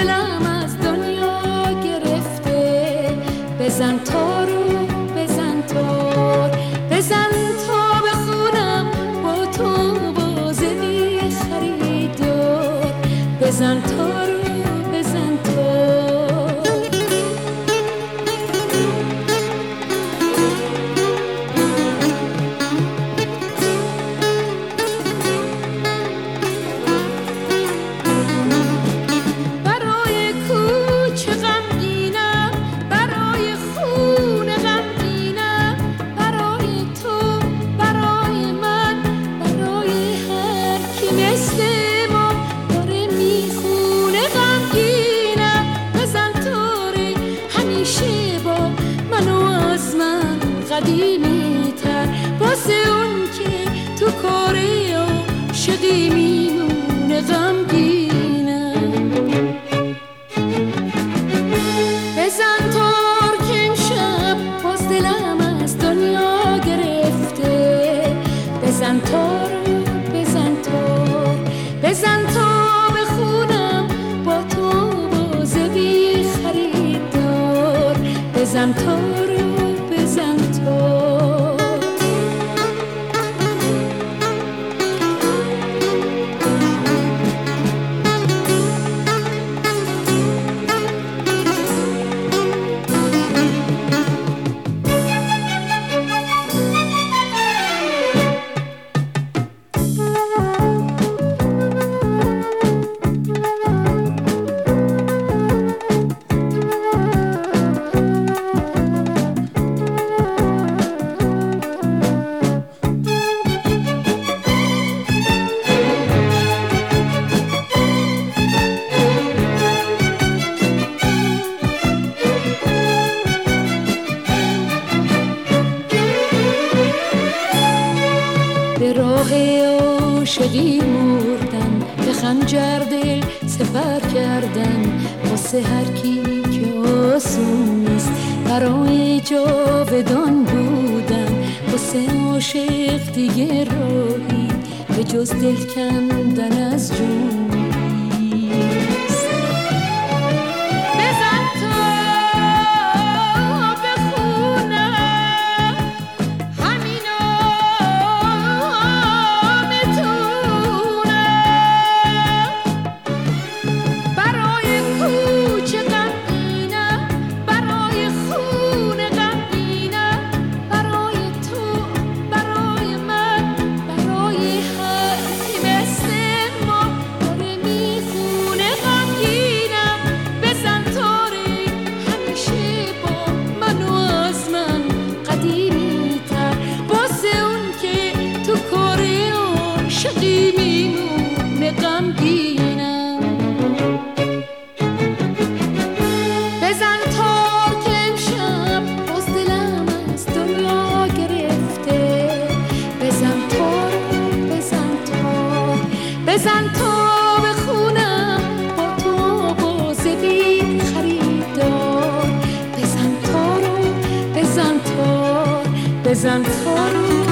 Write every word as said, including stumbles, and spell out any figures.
دلم از دنیا گرفته. بزن تارو بزن تار، بزن تا بخونم با تو بازه بی خریدار. بزن تارو بزن تار. برای کوچه غمگینم، برای خونه غمگینم، برای تو برای من، برای هر کی مثل ما داره میخونه غمگینم. بزن تاره همیشه با منو از من قدیمی تر، واسه اون که تو کاره عاشقی میمونه غمگینم. بزن تار که امشب باز دلم از دنیا گرفته. بزن تار بزن تار، بزن تا بخونم با تو بازه بی خریدار. بزن تار بزن تار. به راه عاشقی مردن، به خنجر دل سپر کردن، واسه هر کی که آسون نیست برای جاودان بودن. واسه عاشق دیگه راهی به جز دل کندن از جون نیست. بزن تا بخونم همینا برای کوچه غمگینم، برای خونه غمگینم، برای تو برای من، برای هر کی مثل ما داره میخونه غمگینم. بزن تاره همیشه با منو از من قدیمی تر، واسه اون که تو کاره عاشقی میمونه غمگینم. بزن تار که امشب باز دلم از دنیا گرفته. بزن تار بزن تار، بزن تا بخونم با تو بازه بی خریدار. بزن تارو بزن تار، بزن تارو